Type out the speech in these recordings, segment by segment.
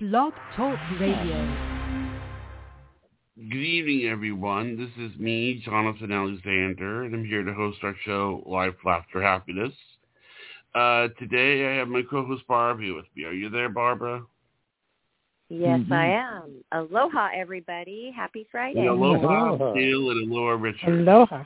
Blog Talk Radio. Good evening, everyone. This is me, Jonathan Alexander, and I'm here to host our show, Life, Laughter, Happiness. Today, I have my co-host, Barbara, with me. Are you there, Barbara? Yes, I am. Aloha, everybody. Happy Friday. And aloha, Bill, and aloha, Richard. Aloha.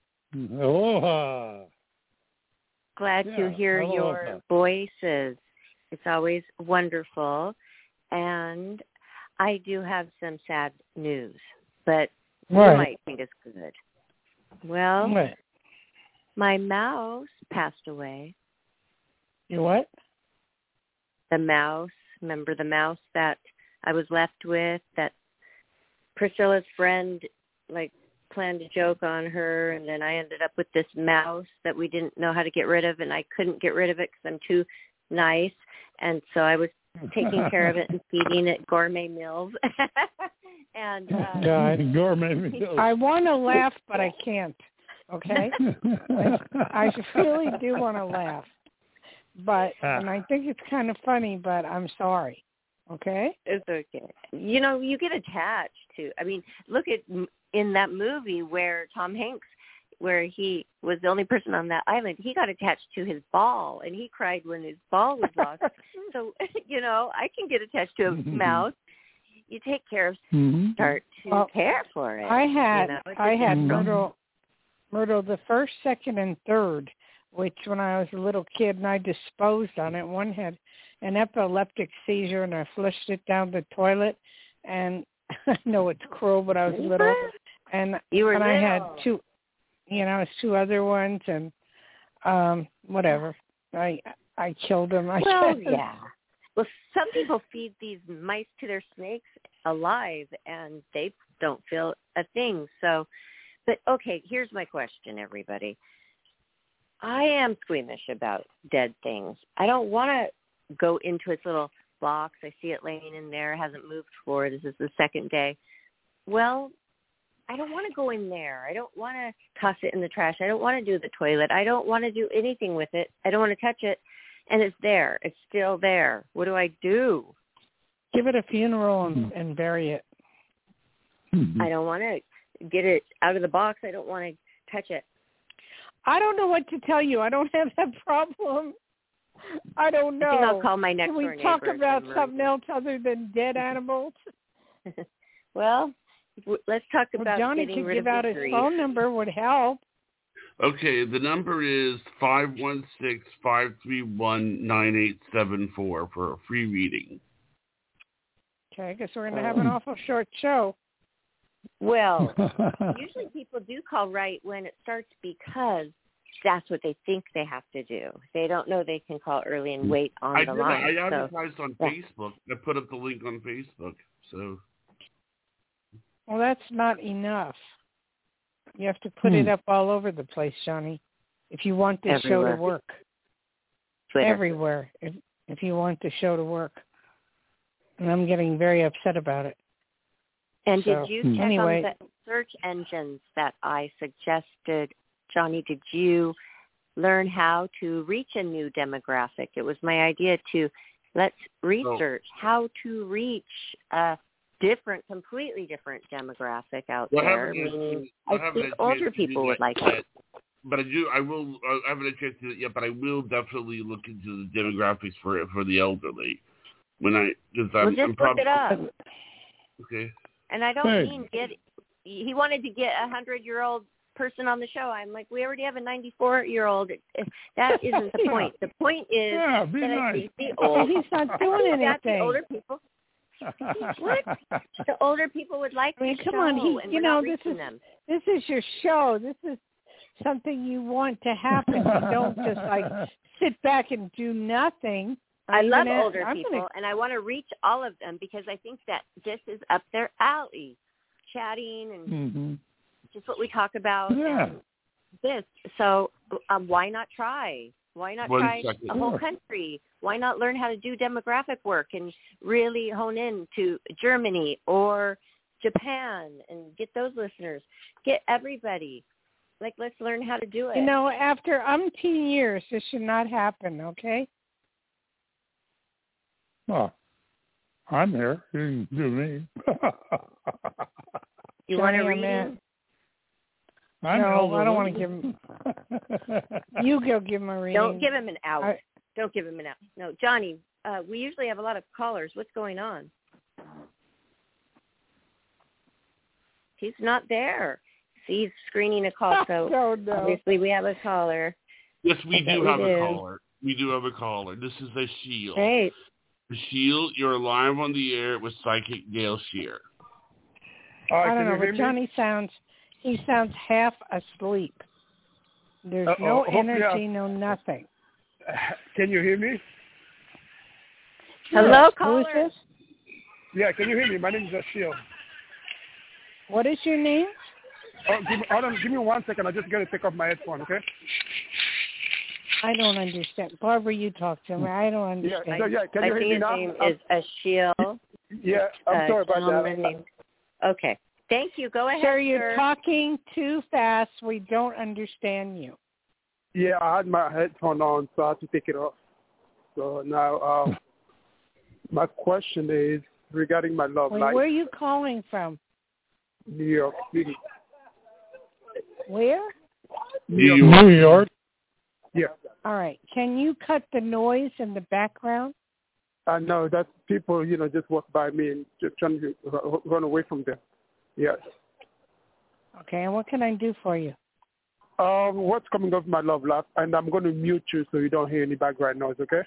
Aloha. Glad to hear your voices. It's always wonderful. And I do have some sad news, but you might think it's good. Well, my mouse passed away. Your what? The mouse. Remember the mouse that I was left with, that Priscilla's friend, planned a joke on her, and then I ended up with this mouse that we didn't know how to get rid of, and I couldn't get rid of it because I'm too nice. And so I was taking care of it and feeding it gourmet meals. And gourmet meals. I want to laugh, but I can't. Okay, I really do want to laugh, but and I think it's kind of funny, but I'm sorry. Okay, it's okay. You know, you get attached to. I mean, look at in that movie where Tom Hanks, where he was the only person on that island, he got attached to his ball, and he cried when his ball was lost. So, you know, I can get attached to a mouse. You take care of, start to care for it. I had Myrtle the first, second, and third, which when I was a little kid, and I disposed on it. One had an epileptic seizure, and I flushed it down the toilet. And I know it's cruel, but I was little, and I had two. You know, it's two other ones, and whatever. I killed them. Yeah. Well, some people feed these mice to their snakes alive, and they don't feel a thing. So, but okay, here's my question, everybody. I am squeamish about dead things. I don't want to go into its little box. I see it laying in there, hasn't moved for. This is the second day. Well, I don't want to go in there. I don't want to toss it in the trash. I don't want to do the toilet. I don't want to do anything with it. I don't want to touch it. And it's there. It's still there. What do I do? Give it a funeral and bury it. I don't want to get it out of the box. I don't want to touch it. I don't know what to tell you. I don't have that problem. I don't know. I think I'll call my next door neighbor. Can we talk about something else other than dead animals? Well, let's talk about Johnny getting could rid give of out his phone number would help. Okay, the number is 516-531-9874 for a free reading. Okay, I guess we're going to have an awful short show. Well, usually people do call right when it starts because that's what they think they have to do. They don't know they can call early and wait on the line. I advertised on Facebook. I put up the link on Facebook. So. Well, that's not enough. You have to put it up all over the place, Johnny, if you want this show to work. Twitter. Everywhere, if you want the show to work. And I'm getting very upset about it. And did you check on the search engines that I suggested, Johnny? Did you learn how to reach a new demographic? It was my idea to let's research how to reach a completely different demographic out there. Meaning, I think older people would like it. But I haven't had a chance to do it yet, but I will definitely look into the demographics for the elderly. Just look it up. Okay. And I don't mean he wanted to get a 100-year-old person on the show. I'm like, we already have a 94-year-old. That isn't the point. The point is that I think the he's not doing anything. The older people. What? The older people would like the show. Come on, this is your show. This is something you want to happen. You don't just sit back and do nothing. I love older people, and I want to reach all of them because I think that this is up their alley, chatting and just what we talk about. Yeah. This. So why not try? Why not try a whole country? Why not learn how to do demographic work and really hone in to Germany or Japan and get those listeners? Get everybody. Let's learn how to do it. You know, after umpteen years, this should not happen, okay? Oh, I'm here. You can do me. You want a Johnny, reading? No, I don't want to give him. You go give him a reading. Don't give him an out. Don't give him an out. No, Johnny, we usually have a lot of callers. What's going on? He's not there. See, he's screening a call, so no. Obviously we have a caller. Yes, we do have we a do. caller. We do have a caller. This is Ashiel. Great. Ashiel, you're live on the air with Psychic Gail Shear. I don't know, but Johnny sounds half asleep. There's no energy, no nothing. Can you hear me? Hello, Who caller. is this? Yeah, can you hear me? My name is Ashiel. What is your name? Give me 1 second. I just got to take off my headphone, okay? I don't understand. Barbara, you talk to me. I don't understand. Can you hear me now? I think his name is Ashiel. Yeah, I'm sorry about that. Okay. Thank you. Go ahead, Sir, you're talking too fast. We don't understand you. Yeah, I had my headphone on, so I had to take it off. So now, my question is regarding my love life. Where are you calling from? New York City. Where? New York. Yeah. All right. Can you cut the noise in the background? I know that people, just walk by me and just trying to run away from them. Yes. Okay. And what can I do for you? What's coming up my love life? And I'm going to mute you so you don't hear any background noise, okay?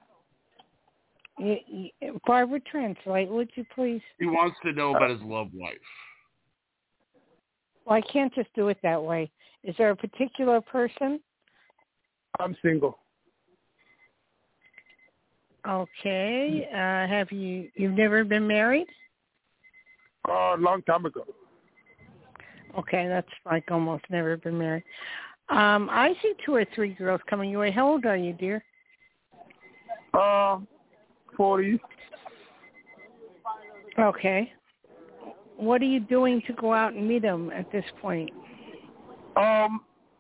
Barbara, translate, would you please? He wants to know about his love life. Well, I can't just do it that way. Is there a particular person? I'm single. Okay. You've never been married? A long time ago. Okay, that's like almost never been married. I see 2 or 3 girls coming your way. How old are you, dear? 40. Okay. What are you doing to go out and meet them at this point? I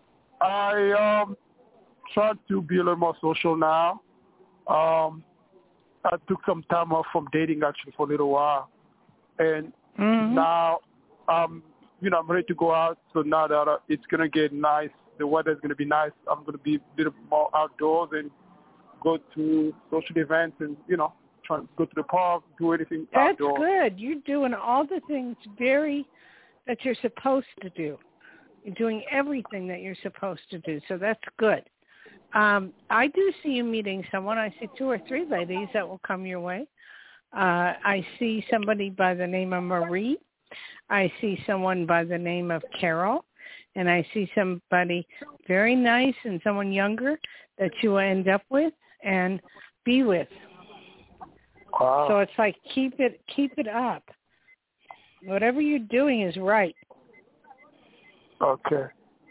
try to be a little more social now. I took some time off from dating actually for a little while, and now I'm ready to go out. So now that it's gonna get nice, the weather's gonna be nice. I'm gonna be a little more outdoors and go to social events and try to go to the park, do anything outdoors. That's good. You're doing all the things that you're supposed to do. You're doing everything that you're supposed to do. So that's good. I do see you meeting someone. I see 2 or 3 ladies that will come your way. I see somebody by the name of Marie. I see someone by the name of Carol. And I see somebody very nice and someone younger that you will end up with and be with. Wow. So it's like keep it up. Whatever you're doing is right. Okay.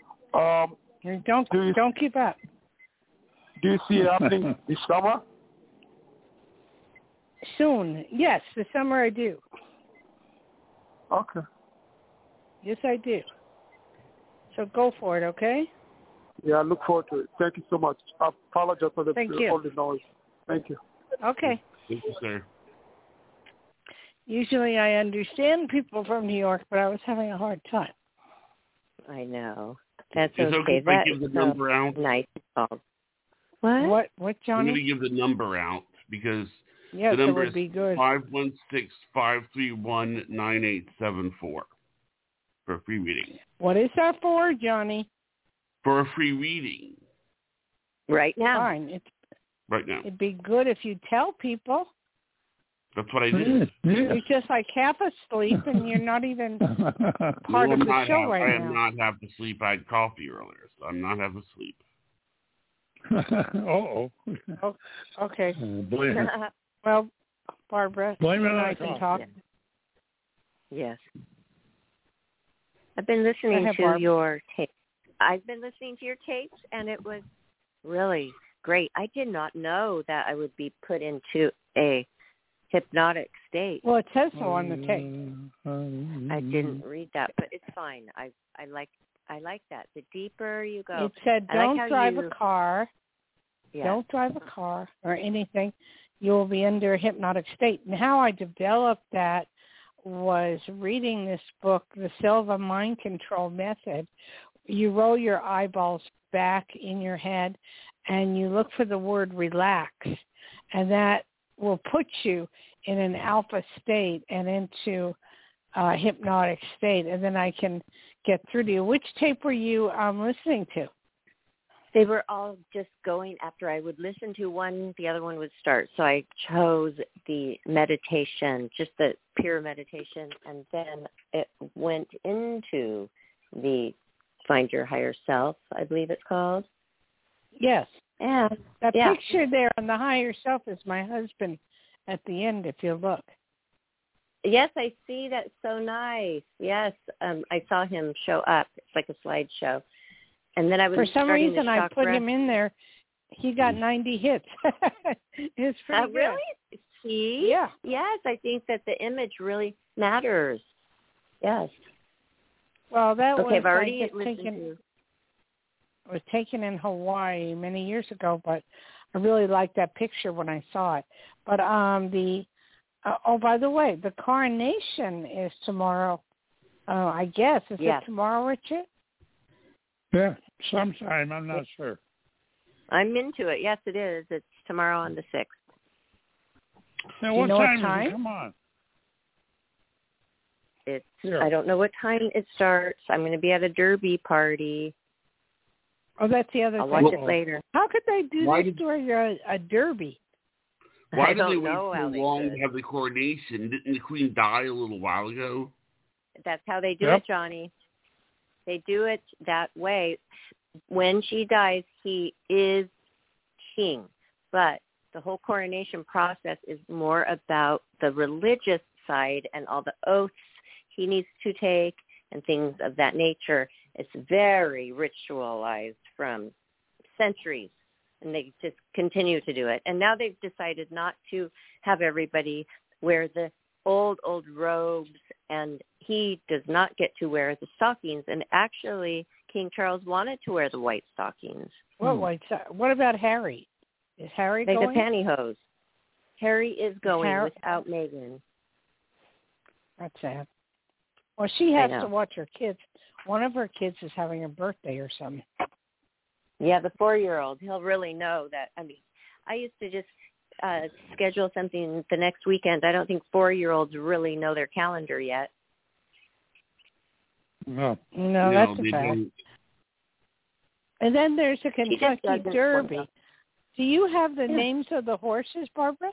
Don't give up. Do you see it happening this summer? Soon. Yes, this summer I do. Okay. Yes, I do. So go for it, okay? Yeah, I look forward to it. Thank you so much. I apologize for all the noise. Thank you. Okay. Thank you, sir. Usually I understand people from New York, but I was having a hard time. I know. That's It's okay if I That give the is number out. nice call. What? What, I'm Johnny? going to give the number out because Yes, the number it would be good. is 516-531-9874 for a free reading. What is that for, Johnny? For a free reading. Right now. Fine. Right now. It'd be good if you tell people. That's what I did. You're just like half asleep and you're not even part of the show right now. I am not half asleep. I had coffee earlier, so I'm not half asleep. Uh-oh. Okay. Blame it. Well, Barbara, Blame it you and on I the can coffee. talk. Yes. I've been listening to your tapes. I've been listening to your tapes, and it was really great. I did not know that I would be put into a hypnotic state. Well, it says so on the tape. I didn't read that, but it's fine. I like that. The deeper you go. It said don't drive a car. Yeah. Don't drive a car or anything. you will be under a hypnotic state. And how I developed that was reading this book, The Silva Mind Control Method. You roll your eyeballs back in your head and you look for the word relax, and that will put you in an alpha state and into a hypnotic state, and then I can get through to you. Which tape were you listening to? They were all just going after I would listen to one, the other one would start. So I chose the meditation, just the pure meditation, and then it went into the Find Your Higher Self, I believe it's called. Yes. Yeah. That picture there on the higher self is my husband at the end, if you look. Yes, I see. That's so nice. Yes, I saw him show up. It's like a slideshow. And then I was for some reason I put him in there. He got 90 hits. It's pretty good. Really? See? Yeah. Yes, I think that the image really matters. Yes. Well, that okay, I've already was taken in Hawaii many years ago, but I really liked that picture when I saw it. But by the way, the coronation is tomorrow. I guess is it tomorrow, Richard? Yeah, sometime. I'm not sure. I'm into it. Yes, it is. It's tomorrow on the 6th. Now, what time is it? Come on. I don't know what time it starts. I'm going to be at a derby party. Oh, that's the other I'll thing. watch it later. How could they do this during a derby? Why did they wait so long to have the coronation? Didn't the Queen die a little while ago? That's how they do it, Johnny. They do it that way. When she dies, he is king. But the whole coronation process is more about the religious side and all the oaths he needs to take and things of that nature. It's very ritualized from centuries, and they just continue to do it. And now they've decided not to have everybody wear the old robes, and he does not get to wear the stockings. And actually, King Charles wanted to wear the white stockings. What about Harry? Is Harry going? The pantyhose. Harry is going without Meghan. That's sad. Well, she has to watch her kids. One of her kids is having a birthday or something. Yeah, the 4-year-old. He'll really know that. I mean, I used to just schedule something the next weekend. I don't think 4-year-olds really know their calendar yet. No, that's a fact. And then there's a Kentucky Derby. Do you have the names of the horses, Barbara?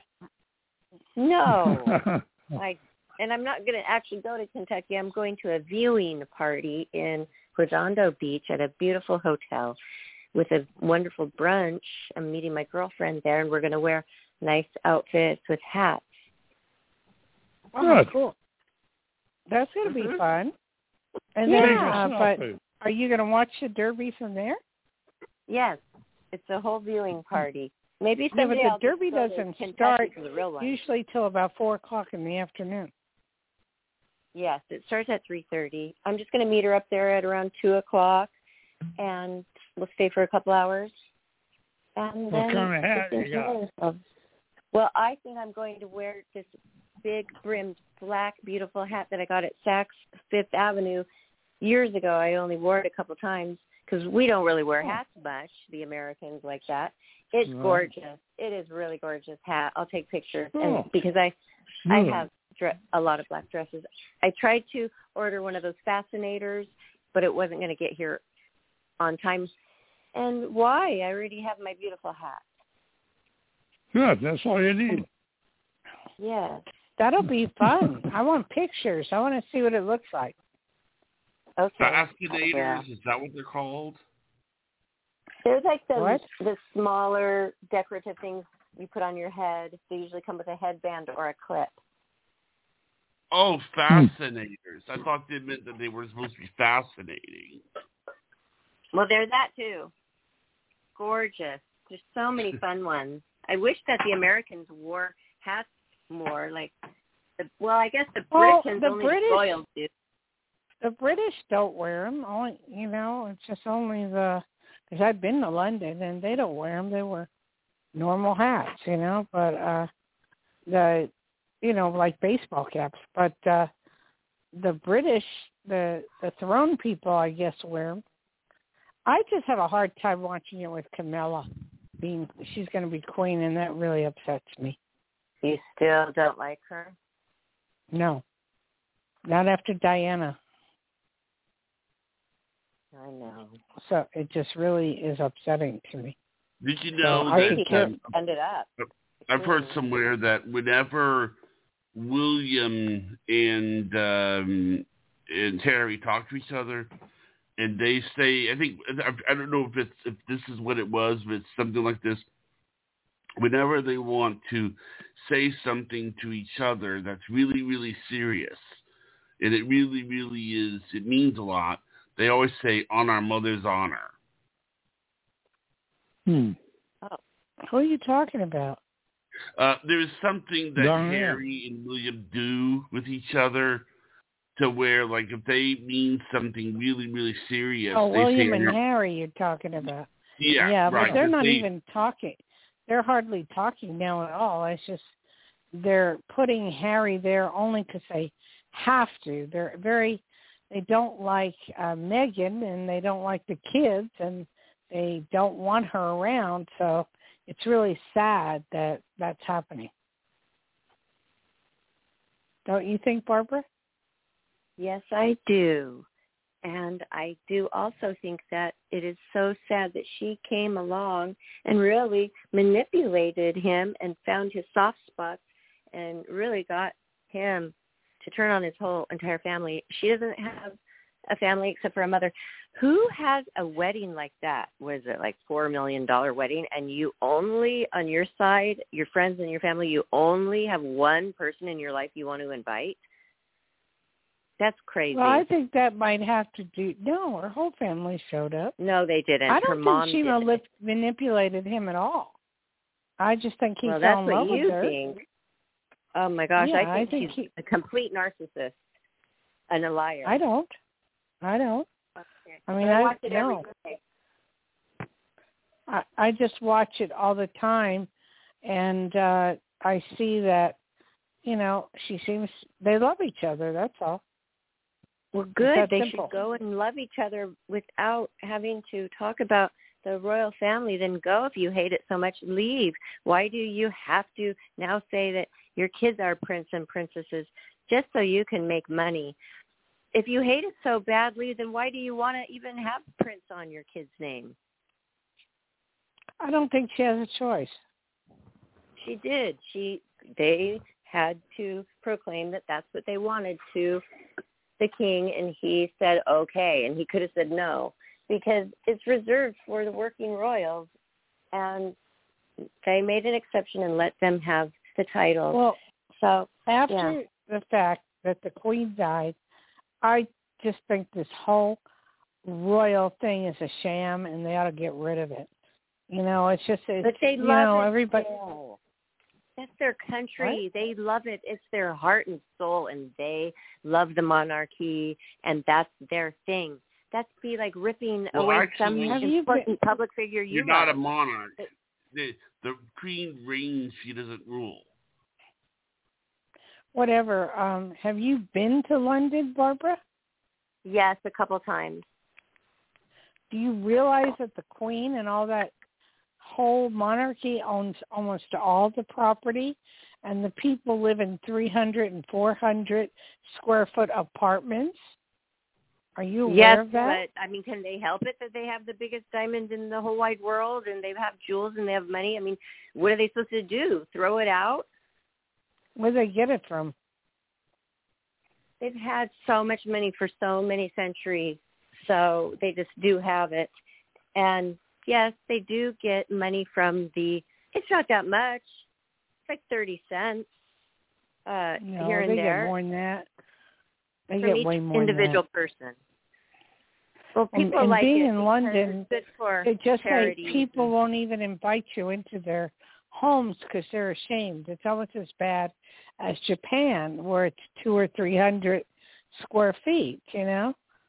No. And I'm not going to actually go to Kentucky. I'm going to a viewing party in Redondo Beach at a beautiful hotel with a wonderful brunch. I'm meeting my girlfriend there, and we're going to wear nice outfits with hats. Oh, cool. That's going to be fun. And then, but are you going to watch the Derby from there? Yes. It's a whole viewing party. Maybe someday but the Derby doesn't start usually till about 4 o'clock in the afternoon. Yes, it starts at 3:30. I'm just going to meet her up there at around 2 o'clock, and we'll stay for a couple hours. And what kind of hat you got? Well, I think I'm going to wear this big brimmed black beautiful hat that I got at Saks Fifth Avenue years ago. I only wore it a couple times because we don't really wear hats much, the Americans like that. It's gorgeous. It is really gorgeous hat. I'll take pictures and because I have a lot of black dresses. I tried to order one of those fascinators, but it wasn't going to get here on time. And why? I already have my beautiful hat. Good. That's all you need. Yes. That'll be fun. I want pictures. I want to see what it looks like. Okay. Fascinators, is that what they're called? There's like the smaller decorative things you put on your head. They usually come with a headband or a clip. Oh, fascinators. I thought they meant that they were supposed to be fascinating. Well, they're that too. Gorgeous. There's so many fun ones. I wish that the Americans wore hats more. I guess the royals do. The British don't wear them. It's just only because I've been to London and they don't wear them. They wear normal hats, but like baseball caps. But the British, the throne people, I guess, wear them. I just have a hard time watching it with Camilla she's going to be queen, and that really upsets me. You still don't like her? No, not after Diana. I know. So it just really is upsetting to me. Did you know that ended up? I've heard somewhere that whenever William and Harry talk to each other, and they say, I don't know if this is what it was, but it's something like this. Whenever they want to say something to each other that's really, really serious, and it really, really is, it means a lot, they always say, "On our mother's honor." Oh. Who are you talking about? There is something that Harry and William do with each other to where, like, if they mean something really, really serious. Oh, William and Harry you're talking about. Yeah, right. But they're not even talking. They're hardly talking now at all. It's just they're putting Harry there only because they have to. They don't like Meghan, and they don't like the kids, and they don't want her around. So it's really sad that that's happening. Don't you think, Barbara? Yes, I do. And I do also think that it is so sad that she came along and really manipulated him and found his soft spots and really got him to turn on his whole entire family. She doesn't have a family except for a mother. Who has a wedding like that? Was it like $4 million wedding, and you only, on your side, your friends and your family, you only have one person in your life you want to invite? That's crazy. Well, I think that might have to do. No, her whole family showed up. No, they didn't. I don't her mom think she manipulated him at all. I just think he fell in love with her. That's what you think. Oh my gosh, yeah, I think she's a complete narcissist and a liar. I don't. Okay. I mean, I watch it every day. I just watch it all the time, and I see that, they love each other. That's all. Well, good. They should go and love each other without having to talk about the royal family. Then go. If you hate it so much, leave. Why do you have to now say that your kids are prince and princesses just so you can make money? If you hate it so badly, then why do you want to even have Prince on your kid's name? I don't think she has a choice. She did. They had to proclaim that that's what they wanted to the king, and he said okay, and he could have said no, because it's reserved for the working royals, and they made an exception and let them have the title. Well, so after the fact that the queen died, I just think this whole royal thing is a sham, and they ought to get rid of it. It's just, but they love it. Everybody. Still. That's their country. What? They love it. It's their heart and soul, and they love the monarchy, and that's their thing. That's be like ripping away some important public figure you You're love. not a monarch. The queen reigns. She doesn't rule. Whatever. Have you been to London, Barbara? Yes, a couple times. Do you realize that the queen and all that whole monarchy owns almost all the property, and the people live in 300 and 400 square foot apartments? Are you aware of that? Yes, but I mean, can they help it that they have the biggest diamonds in the whole wide world, and they have jewels and they have money? I mean, what are they supposed to do? Throw it out? Where do they get it from? They've had so much money for so many centuries, so they just do have it. And yes, they do get money from it's not that much. It's like 30 cents here and there. They get more than that. They from get way more individual than that. person. Well, people and like being it in London, it's good for they just charity. say people won't even invite you into their homes because they're ashamed. It's almost as bad as Japan, where it's 200 or 300 square feet.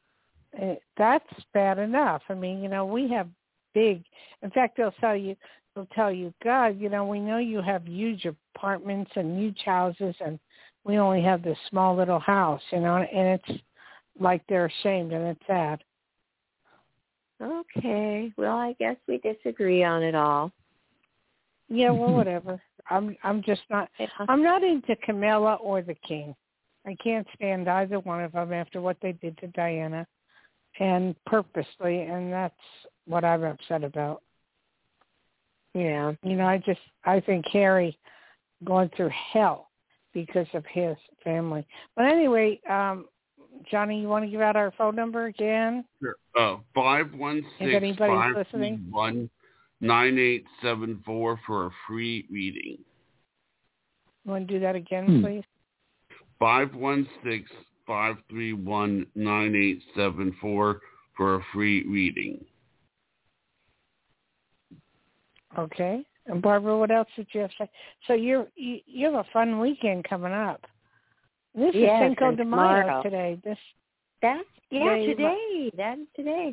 That's bad enough. I mean, we have big. In fact, they'll tell you will tell you, God, we know you have huge apartments and huge houses, and we only have this small little house, and it's like they're ashamed, and it's sad. Okay. Well, I guess we disagree on it all. Yeah, well, whatever. I'm just not. I'm not into Camilla or the King. I can't stand either one of them after what they did to Diana, and purposely, and that's what I'm upset about. Yeah. I think Harry going through hell because of his family. But anyway, Johnny, you want to give out our phone number again? Sure. 516-531-9874 for a free reading. You want to do that again, please? 516-531-9874 for a free reading. Okay. And Barbara, what else did you have to say? So you have a fun weekend coming up. This is Cinco de Mayo today. That is today.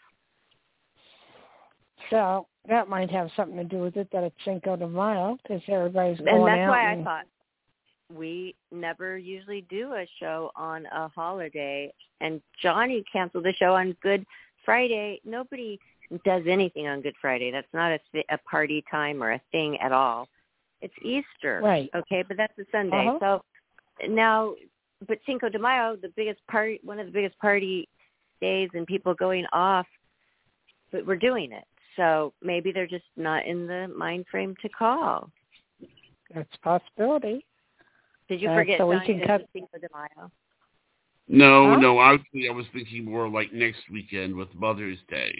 So that might have something to do with it, that it's Cinco de Mayo, because everybody's going out. And that's why I thought we never usually do a show on a holiday. And Johnny canceled the show on Good Friday. Nobody does anything on Good Friday. That's not a party time or a thing at all. It's Easter. Right. Okay, but that's a Sunday. Uh-huh. So now, but Cinco de Mayo, one of the biggest party days and people going off, but we're doing it. So maybe they're just not in the mind frame to call. That's a possibility. Did you forget so Johnny, we can cut Cinco de Mayo? No, actually I was thinking more like next weekend with Mother's Day.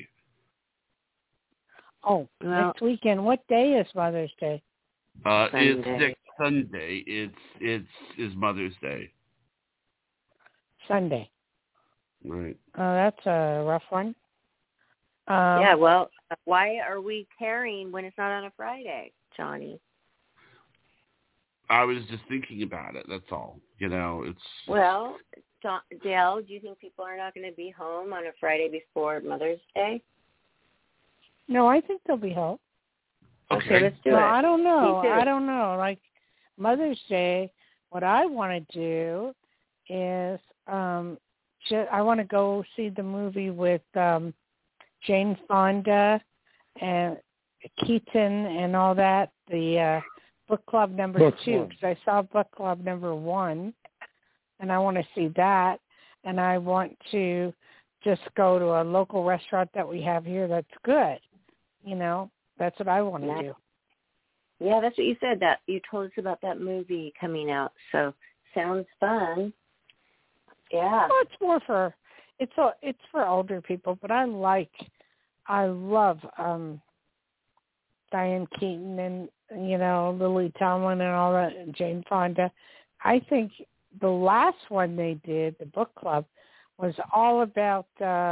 Oh, next weekend. What day is Mother's Day? It's next Sunday. It's Mother's Day. Sunday. Right. That's a rough one. Yeah, well, why are we caring when it's not on a Friday, Johnny? I was just thinking about it. That's all. It's... Well, Dale, do you think people are not going to be home on a Friday before Mother's Day? No, I think they'll be home. Okay, let's do it. I don't know. Like Mother's Day, what I want to do is I want to go see the movie with Jane Fonda and Keaton and all that, the book club number 2, because I saw book club number 1, and I want to see that, and I want to just go to a local restaurant that we have here that's good. That's what I want to do. Yeah, that's what you said. That you told us about that movie coming out. So sounds fun. Yeah. Well, it's more for it's for older people, but I love Diane Keaton and Lily Tomlin and all that, and Jane Fonda. I think the last one they did, the book club, was all about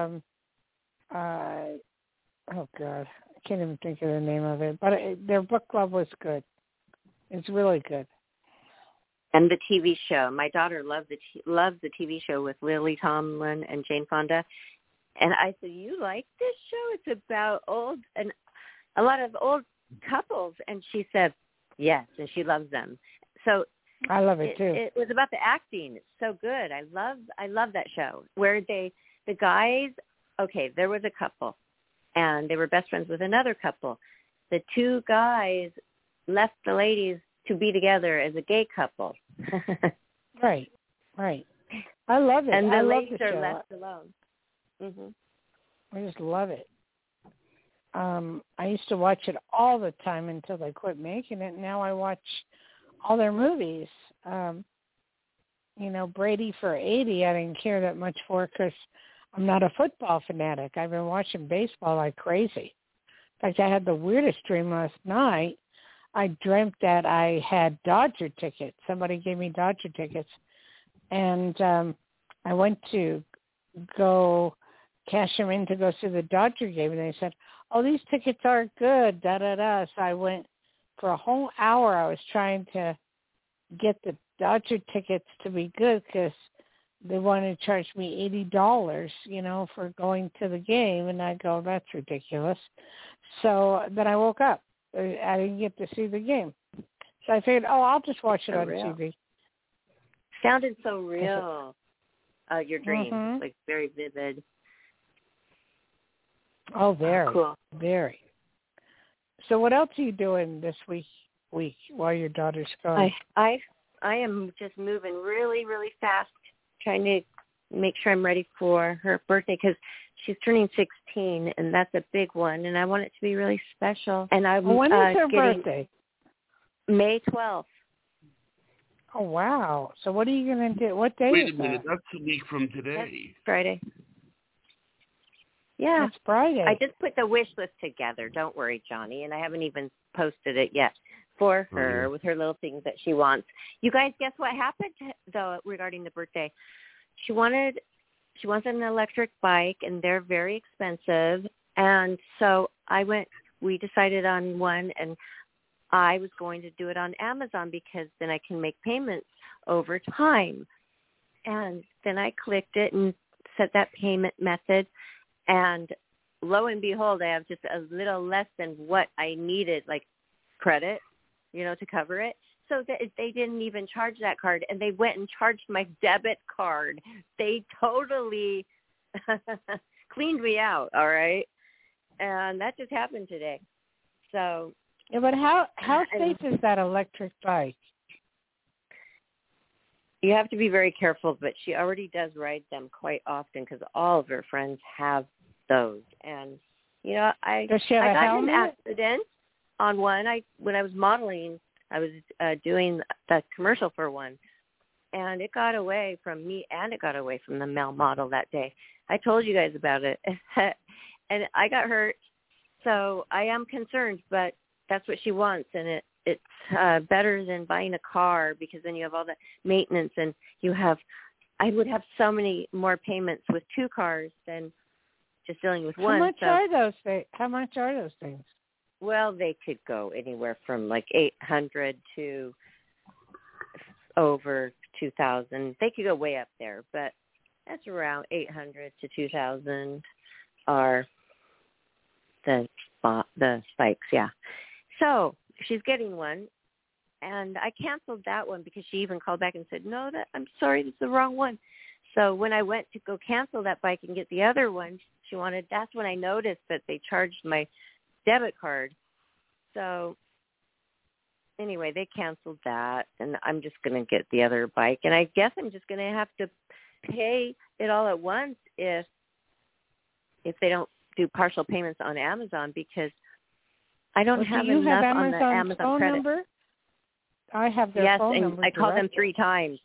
oh God, I can't even think of the name of it. But their book club was good. It's really good. And the TV show. My daughter loves the TV show with Lily Tomlin and Jane Fonda. And I said, "You like this show? It's about a lot of old couples." And she said, "Yes," and she loves them. So I love it too. It was about the acting. It's so good. I love that show where the guys. Okay, there was a couple, and they were best friends with another couple. The two guys left the ladies to be together as a gay couple. Right. I love it. And the ladies are left alone. Mm-hmm. I just love it. I used to watch it all the time until they quit making it. Now I watch all their movies. Brady for 80, I didn't care that much for because I'm not a football fanatic. I've been watching baseball like crazy. In fact, I had the weirdest dream last night. I dreamt that I had Dodger tickets. Somebody gave me Dodger tickets. And I went to go cash them in to go see the Dodger game. And they said, "Oh, these tickets aren't good, da-da-da." So I went for a whole hour. I was trying to get the Dodger tickets to be good because they wanted to charge me $80, for going to the game. And I go, "That's ridiculous." So then I woke up I didn't get to see the game. So I figured, I'll just watch it on TV. Sounded so real. Your dream, like very vivid. Oh, very. Cool. Very. So what else are you doing this week while your daughter's gone? I am just moving really, really fast, trying to make sure I'm ready for her birthday because she's turning 16, and that's a big one, and I want it to be really special. And I'm when is her birthday? May 12th. Oh, wow. So what are you going to do? What day Wait is a minute. that? That's a week from today. That's Friday. Yeah. That's Friday. I just put the wish list together. Don't worry, Johnny. And I haven't even posted it yet for her with her little things that she wants. You guys, guess what happened, though, regarding the birthday? She wants an electric bike, and they're very expensive. And so we decided on one, and I was going to do it on Amazon because then I can make payments over time. And then I clicked it and set that payment method. And lo and behold, I have just a little less than what I needed, like credit, to cover it. So they didn't even charge that card, and they went and charged my debit card. They totally cleaned me out, all right? And that just happened today. So yeah, but how safe is that electric bike? You have to be very careful, but she already does ride them quite often because all of her friends have those. And, Does she have I a got helmet? in an accident on one. When I was modeling, I was doing the commercial for one, and it got away from me, and it got away from the male model that day. I told you guys about it, and I got hurt. So I am concerned, but that's what she wants, and it's better than buying a car because then you have all the maintenance, and I would have so many more payments with two cars than just dealing with one. How much are those things? How much are those things? Well, they could go anywhere from like $800 to over $2,000. They could go way up there, but that's around $800 to $2,000 are the spikes, yeah. So she's getting one, and I canceled that one because she even called back and said, no, I'm sorry, that's the wrong one. So when I went to go cancel that bike and get the other one that's when I noticed that they charged my debit card. So anyway, they canceled that, and I'm just going to get the other bike. And I guess I'm just going to have to pay it all at once if they don't do partial payments on Amazon because I don't have enough on the Amazon phone credit. Number? I have their phone number. Yes, and I called them 3 times.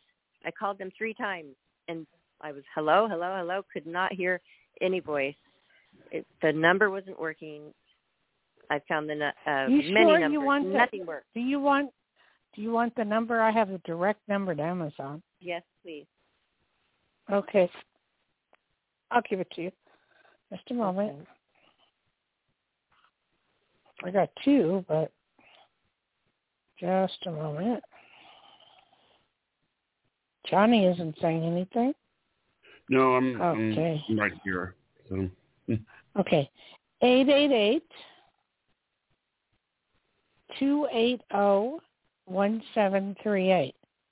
And I was hello, hello, hello, could not hear any voice. The number wasn't working. I found the many numbers. Nothing worked. Do you want the number? I have a direct number to Amazon. Yes, please. Okay. I'll give it to you. Just a moment. Okay. I got 2, but just a moment. Johnny isn't saying anything. No, I'm right here. So. Okay. 888-280-1738.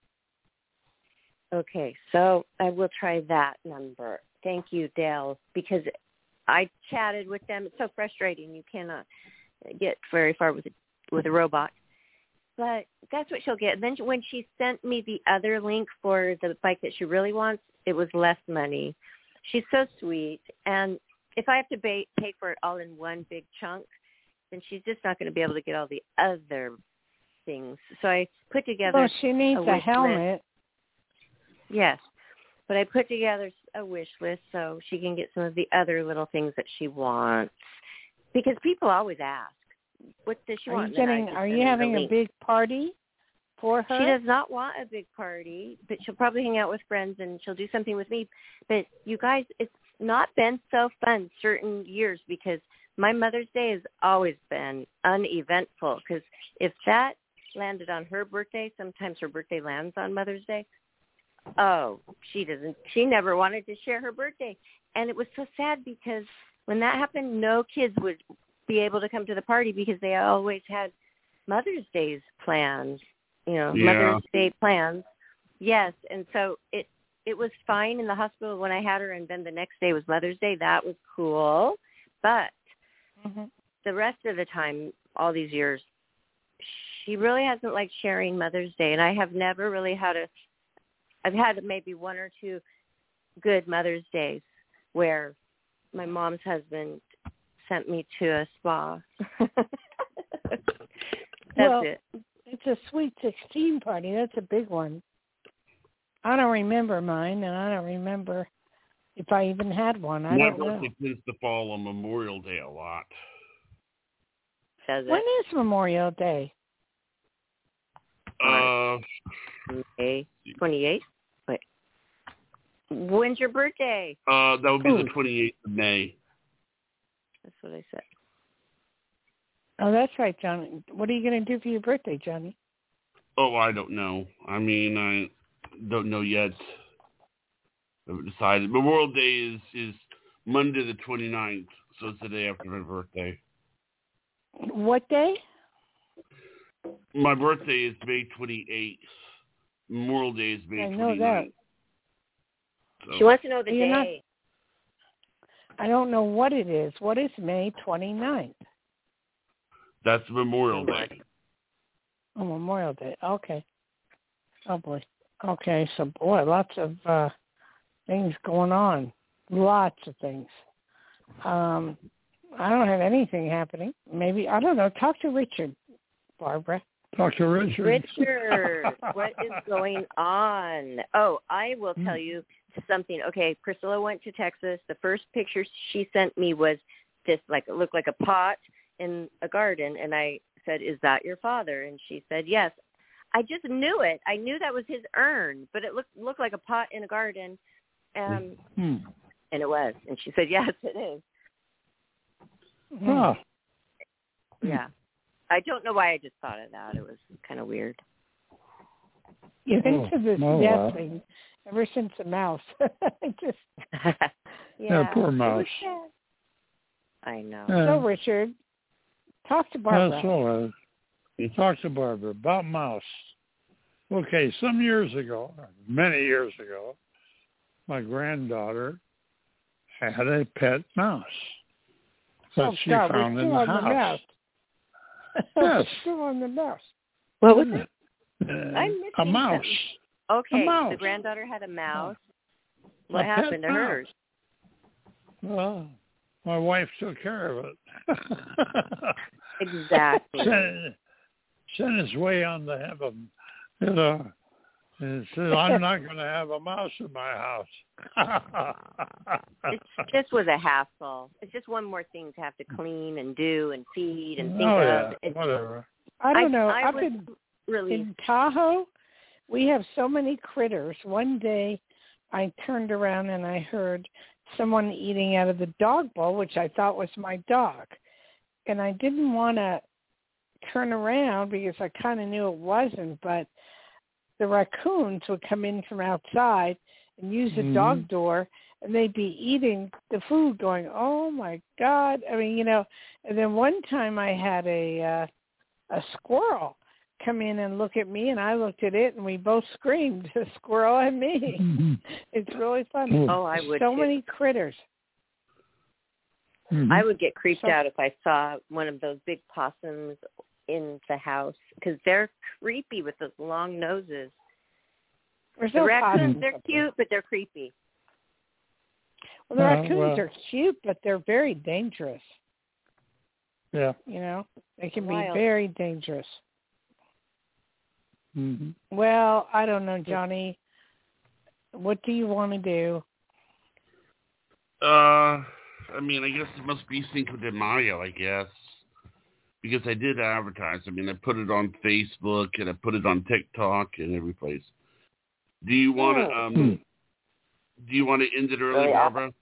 Okay, so I will try that number. Thank you, Dale, because I chatted with them. It's so frustrating. You cannot get very far with a robot. But that's what she'll get. And then when she sent me the other link for the bike that she really wants, it was less money. She's so sweet. And if I have to pay for it all in one big chunk, then she's just not going to be able to get all the other things. So I put together Well, she needs a helmet. List. Yes. But I put together a wish list so she can get some of the other little things that she wants. Because people always ask, what does she want? Are you having a big party for her? She does not want a big party, but she'll probably hang out with friends and she'll do something with me. But you guys, it's not been so fun certain years because my Mother's Day has always been uneventful because if that landed on her birthday, sometimes her birthday lands on Mother's Day. Oh, she never wanted to share her birthday. And it was so sad because when that happened, no kids would be able to come to the party because they always had Mother's Day's plans, Mother's Day plans. Yes, and so it was fine in the hospital when I had her, and then the next day was Mother's Day. That was cool. But the rest of the time, all these years, she really hasn't liked sharing Mother's Day, and I have never really I've had maybe one or two good Mother's Days where my mom's husband sent me to a spa. That's it. It's a Sweet 16 party. That's a big one. I don't remember mine, and I don't remember if I even had one. I don't know. My birthday tends to fall on Memorial Day a lot. Does it? When is Memorial Day? May 28th? Wait. When's your birthday? That would be the 28th of May. That's what I said. Oh, that's right, Johnny. What are you going to do for your birthday, Johnny? Oh, I don't know. I mean, I don't know yet. I haven't decided. Memorial Day is Monday the 29th, so it's the day after my birthday. What day? My birthday is May 28th. Memorial Day is May 29th. I know that. So. She wants to know the day. I don't know what it is. What is May 29th? That's Memorial Day. Oh, Memorial Day. Okay. Oh, boy. Okay, so, boy, lots of things going on. Lots of things. I don't have anything happening. Maybe, I don't know. Talk to Richard, Barbara. Talk to Richard. Richard, what is going on? Oh, I will tell you something. Okay, Priscilla went to Texas. The first picture she sent me was this, it looked like a pot in a garden, and I said, "Is that your father?" And she said, "Yes." I just knew it. I knew that was his urn, but it looked like a pot in a garden, and it was. And she said, "Yes, it is." Oh. Yeah. I don't know why I just thought of that. It was kind of weird. You're into this death thing ever since the mouse. Yeah, poor mouse. I know. So, Richard, talk to Barbara. Talk to Barbara about mouse. Okay, some years ago, many years ago, my granddaughter had a pet mouse that she found in the house. Yes. Still on the mouse. What was it? A mouse. Okay, a mouse. The granddaughter had a mouse. What happened to hers? Well, my wife took care of it. Exactly. Sent his way on to heaven, and said, "I'm not going to have a mouse in my house." It just was a hassle. It's just one more thing to have to clean and do and feed and think of. Yeah, whatever. I don't know. I I've been in Tahoe. We have so many critters. One day, I turned around and I heard someone eating out of the dog bowl, which I thought was my dog, and I didn't want to turn around because I kind of knew it wasn't, but the raccoons would come in from outside and use the dog door, and they'd be eating the food going, "Oh my God." I mean, and then one time I had a squirrel come in and look at me, and I looked at it, and we both screamed, "The squirrel and me." It's really funny. Oh, I would so too. many critters. I would get creeped out if I saw one of those big possums in the house because they're creepy with those long noses. The raccoons, they're cute, but they're creepy. Well, the raccoons are cute, but they're very dangerous. Yeah. They can be very dangerous. Mm-hmm. Well, I don't know, Johnny. What do you want to do? I mean, I guess it must be Cinco de Mayo, I guess. Because I did advertise. I mean, I put it on Facebook and I put it on TikTok and every place. Do you want to end it early, Barbara?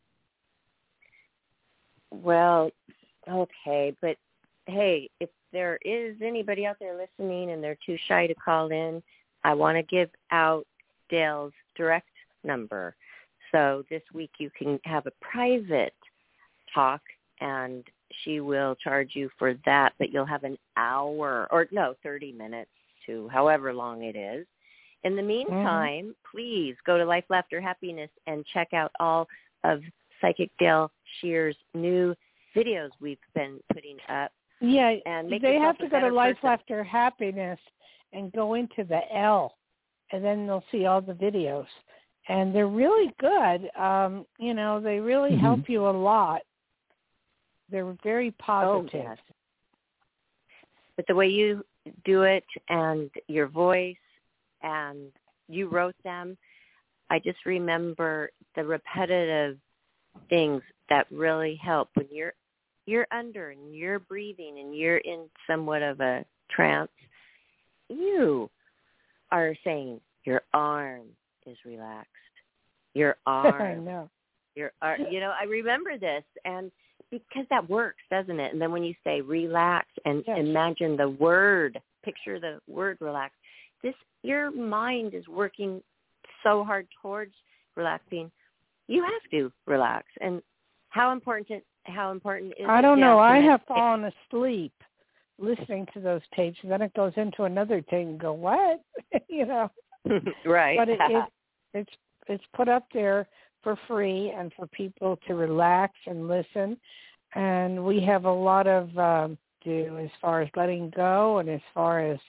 Well, okay, but hey, if there is anybody out there listening and they're too shy to call in, I want to give out Dale's direct number. So this week you can have a private talk and she will charge you for that, but you'll have an hour, 30 minutes to however long it is. In the meantime, please go to Life, Laughter, Happiness and check out all of Psychic Gail Shear's new videos we've been putting up. Yeah, and they have to go to Life, Laughter, Happiness and go into the L, and then they'll see all the videos. And they're really good. They really help you a lot. They're very positive. Oh, yes. But the way you do it and your voice, and you wrote them, I just remember the repetitive things that really help when you're under and you're breathing and you're in somewhat of a trance. You are saying your arm is relaxed. Your arm. I know. I remember this, and because that works, doesn't it? And then when you say relax and imagine the word, picture the word relax, your mind is working so hard towards relaxing. You have to relax. And how important is it? I don't know. I have fallen asleep listening to those tapes, and then it goes into another tape and go, what? Right. But it's put up there for free and for people to relax and listen. And we have a lot of do as far as letting go and as far as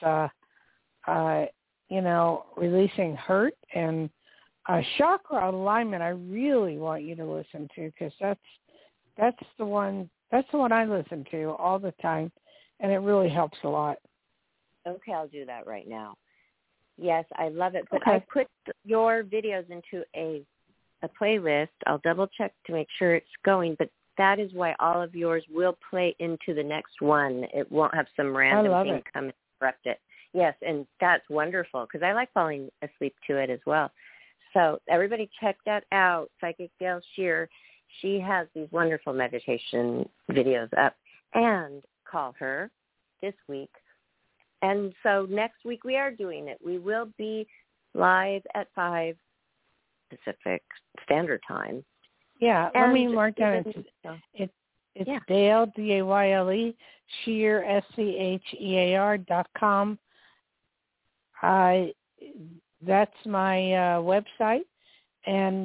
releasing hurt and chakra alignment. I really want you to listen to, because that's the one I listen to all the time, and it really helps a lot. Okay, I'll do that right now. Yes, I love it. But I put your videos into a playlist. I'll double check to make sure it's going, but that is why all of yours will play into the next one. It won't have some random thing come and interrupt it. Yes, and that's wonderful, because I like falling asleep to it as well. So everybody check that out, Psychic Gail Shear. She has these wonderful meditation videos up. And call her this week. And so next week we are doing it. We will be live at 5 Pacific Standard Time. Yeah, and let me mark down. It's Dale, Dayle, Shear, SCHEAR.com. That's my website, and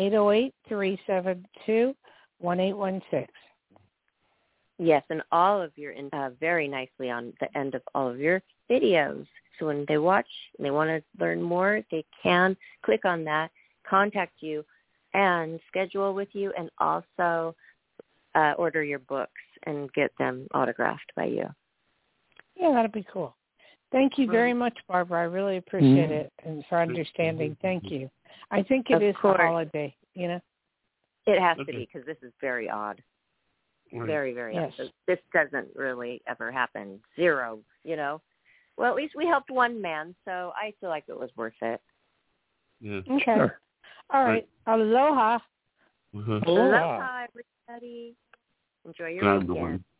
808-372-1816. Yes, and all of your, very nicely on the end of all of your videos. So when they watch and they want to learn more, they can click on that, contact you, and schedule with you, and also order your books and get them autographed by you. Yeah, that'd be cool. Thank you very much, Barbara. I really appreciate it, and for understanding. Thank you. I think it is a holiday, It has to be, because this is very odd. Very, very odd. This doesn't really ever happen. Zero, Well, at least we helped one man, so I feel like it was worth it. Yeah. Okay. Sure. All right. Aloha. Aloha, everybody. Enjoy your weekend.